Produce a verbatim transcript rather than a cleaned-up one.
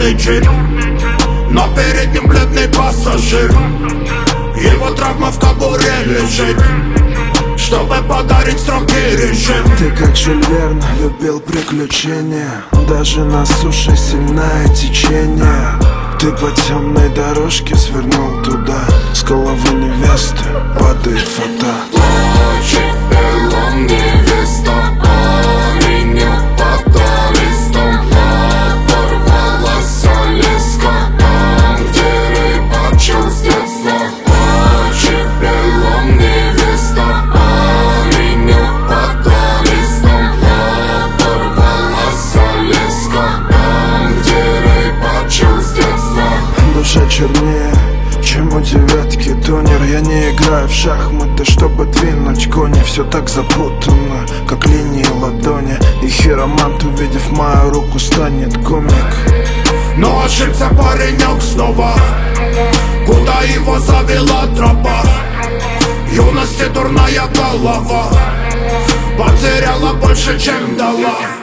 черный джип, но перед ним бледный пассажир. Его травма в кобуре лежит, чтобы подарить строгий режим. Ты как Жюль Верн любил приключения, даже на суше сильное течение. Ты по темной дорожке свернул туда, с головы невесты падает фата. Плачет в белом невеста, парень упадал листом. Порвалась леска там, где рыбачил с детства. Плачет в белом невеста, парень упадал листом. Порвалась леска там, где рыбачил с детства. Душа чернее, чем у девятки тонер. Я не играю в шахматы, чтобы двинуть кони. Все так запутанно, как линии ладони. И хиромант, увидев мою руку, станет комик. Но ошибся паренек снова, куда его завела тропа. Юности дурная голова потеряла больше, чем дала.